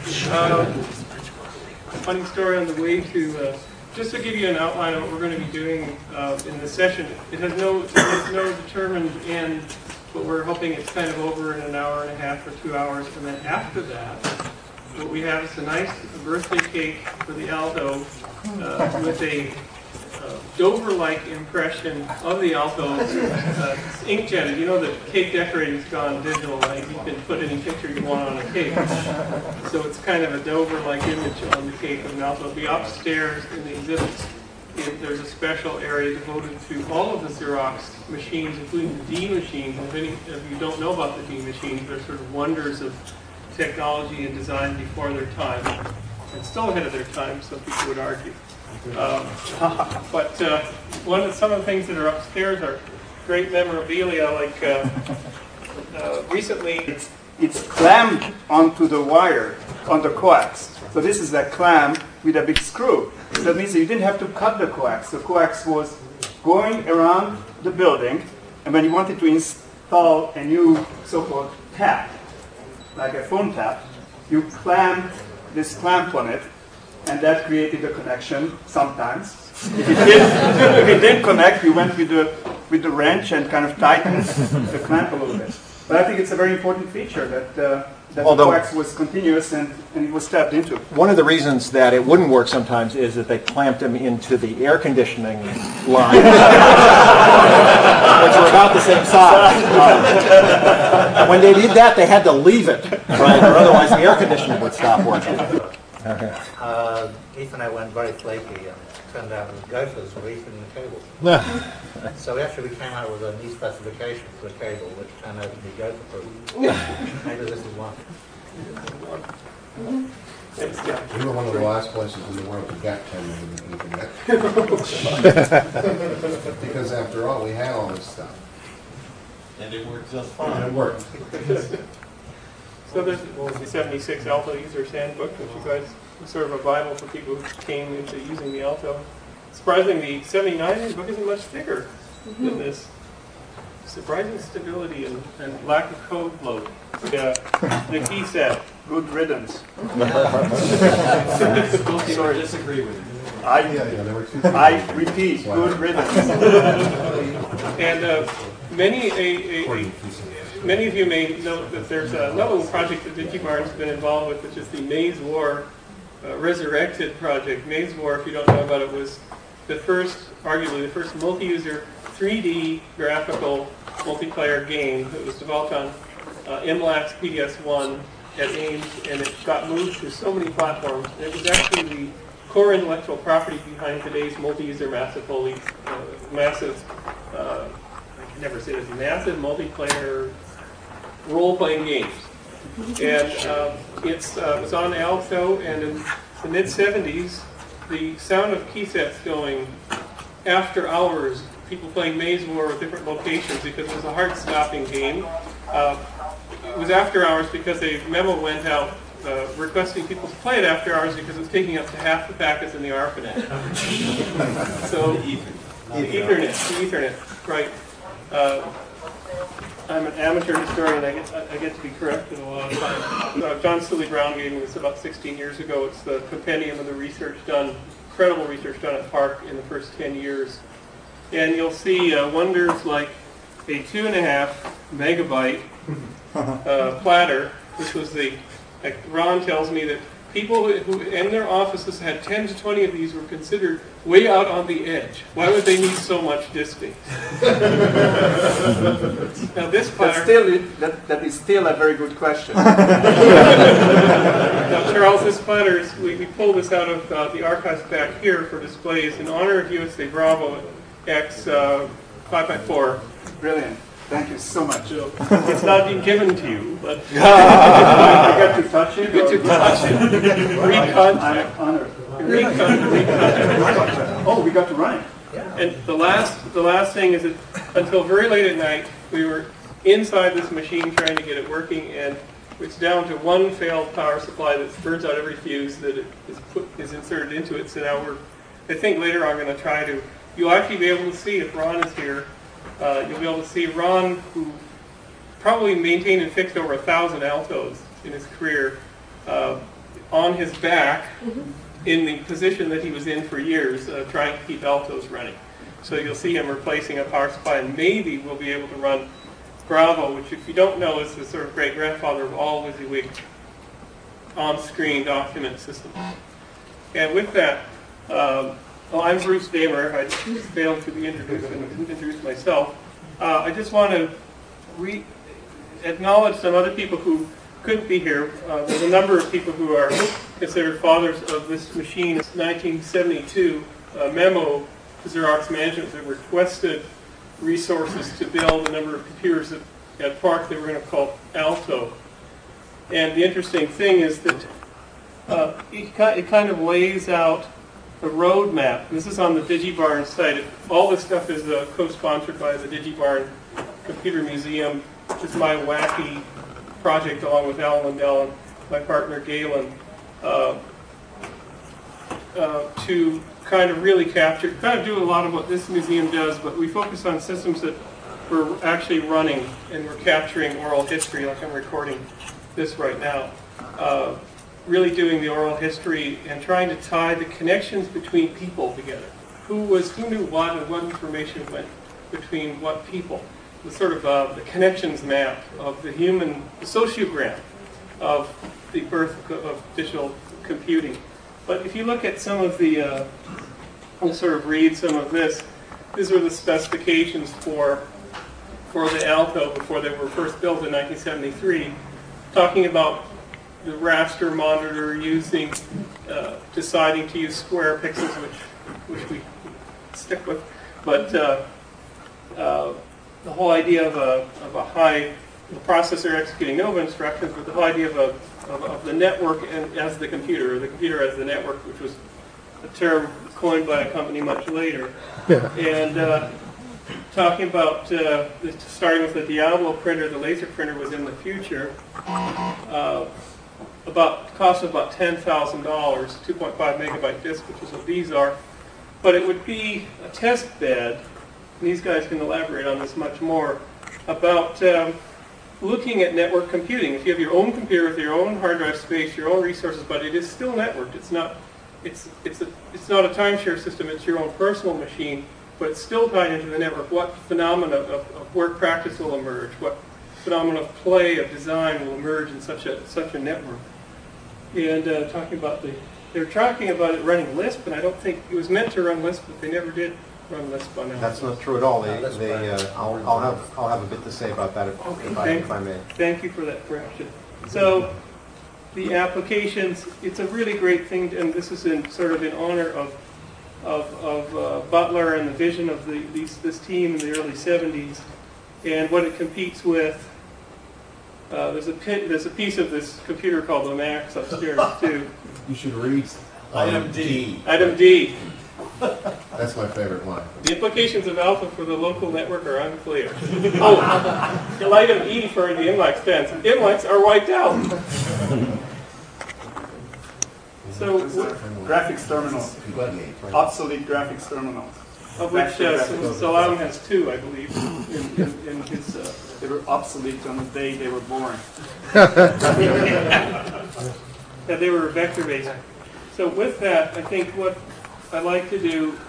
Funny story on the way to, just to give you an outline of what we're going to be doing in this session. It has no determined end, but we're hoping it's kind of over in an hour and a half or 2 hours. And then after that, what we have is a nice birthday cake for the alto with a Dover-like impression of the alto, inkjetted. You know that cake decorating's gone digital, like you can put any picture you want on a cake. So it's kind of a Dover-like image on the cake of an alto. It'll be upstairs in the exhibits. There's a special area devoted to all of the Xerox machines, including the D machines. And if any of you don't know about the D machines, they're sort of wonders of technology and design before their time, and still ahead of their time, some people would argue. But some of the things that are upstairs are great memorabilia, like recently. It's clamped onto the wire, on the coax. So this is a clamp with a big screw. So that means that you didn't have to cut the coax. The coax was going around the building, and when you wanted to install a new so-called tap, like a phone tap, you clamped this clamp on it, and that created a connection sometimes. If it didn't connect, you went with the wrench and kind of tightened the clamp a little bit. But I think it's a very important feature that the coax was continuous and it was tapped into. One of the reasons that it wouldn't work sometimes is that they clamped them into the air conditioning line, which are about the same size. When they did that, they had to leave it, right? Or otherwise the air conditioning would stop working. Okay. Keith and I went very flaky, and it turned out the gophers were eating the cable. So we came out with a new specification for the cable, which turned out to be gopher-proof. Maybe this is one. We were one of the last places in the world to get 10 megabit Ethernet. Because after all, we had all this stuff. And it worked just fine. And it worked. So there's the 76 Alto User's Handbook, which you guys was sort of a Bible for people who came into using the Alto. Surprisingly, the 79 handbook isn't much thicker than this. Surprising stability and lack of code load. The key set. Good riddance. Sorry, disagree with you. I repeat, good riddance. And many of you may know that there's another little project that DigiBarn's been involved with, which is the Maze War Resurrected project. Maze War, if you don't know about it, was arguably the first multi-user 3D graphical multiplayer game that was developed on MLAX PDS-1 at Ames, and it got moved to so many platforms. And it was actually the core intellectual property behind today's multi-user massive multiplayer role-playing games. And it was on Alto, and in the mid-70s, the sound of key sets going after hours, people playing Maze War with different locations because it was a hard-stopping game. It was after hours because a memo went out requesting people to play it after hours because it was taking up to half the packets in the ARPANET. So, Ethernet, right. I'm an amateur historian. I get to be corrected a lot of times. John Seeley Brown gave me this about 16 years ago. It's the compendium of the research done, incredible research done at Park in the first 10 years. And you'll see wonders like a 2.5 megabyte platter, which was like Ron tells me that people who in their offices had 10 to 20 of these were considered way out on the edge. Why would they need so much disk space? Now this platter... That is still a very good question. Now Charles, this platter, we pulled this out of the archives back here for displays in honor of USA Bravo X 5.4. Brilliant. Thank you so much. It's not being given to you, but I get to touch it. You get to touch it. I'm honored. Oh, we got to run it. And the last thing is that until very late at night, we were inside this machine trying to get it working, and it's down to one failed power supply that burns out every fuse that is inserted into it. So now I think later on, I'm going to try to. You'll actually be able to see if Ron is here. You'll be able to see Ron, who probably maintained and fixed over 1,000 Altos in his career. on his back in the position that he was in for years, trying to keep Altos running. So you'll see him replacing a power supply, and maybe we'll be able to run Bravo, which if you don't know is the sort of great-grandfather of all WYSIWYG on-screen document systems. And with that, well, I'm Bruce Damer. I failed to be introduced and introduce myself. I just want to acknowledge some other people who couldn't be here. There's a number of people who are considered fathers of this machine. It's 1972 memo to Xerox Management that requested resources to build a number of computers at PARC they were going to call Alto. And the interesting thing is that it kind of lays out a roadmap. This is on the DigiBarn site. All this stuff is co-sponsored by the DigiBarn Computer Museum. It's my wacky project along with Alan Lindell and my partner Galen to kind of really capture, kind of do a lot of what this museum does, but we focus on systems that we're actually running and we're capturing oral history, like I'm recording this right now. Really doing the oral history and trying to tie the connections between people together. Who knew what and what information went between what people. The sort of the connections map of the human, the sociogram of the birth of digital computing. But if you look at some of the, I'll sort of read some of this. These are the specifications for the Alto before they were first built in 1973, talking about the raster monitor using, deciding to use square pixels, which we stick with, but the whole idea of a high processor executing Nova instructions, but the whole idea of the network as the computer, or the computer as the network, which was a term coined by a company much later, and talking about starting with the Diablo printer, the laser printer was in the future. Cost of about $10,000, 2.5 megabyte disk, which is what these are. But it would be a test bed, and these guys can elaborate on this much more, about looking at network computing. If you have your own computer with your own hard drive space, your own resources, but it is still networked. It's not a timeshare system, it's your own personal machine, but it's still tied into the network. What phenomena of work practice will emerge? What phenomena of play, of design will emerge in such a network? And they're talking about it running Lisp, and I don't think it was meant to run Lisp, but they never did run Lisp on that. That's not true at all. I'll have a bit to say about that if I may. Thank you for that correction. So the applications, it's a really great thing, and this is sort of in honor of Butler and the vision of this team in the early 70s, and what it competes with. There's a piece of this computer called the Max upstairs too. You should read Item D. Item D. That's my favorite line. The implications of alpha for the local network are unclear. Oh, item E for the INLAC stands. INLACs are wiped out. So, Graphics terminals, obsolete graphics terminals. of which Salam has two, I believe, in his. They were obsolete on the day they were born. Yeah, they were vector-based. So with that, I think what I'd like to do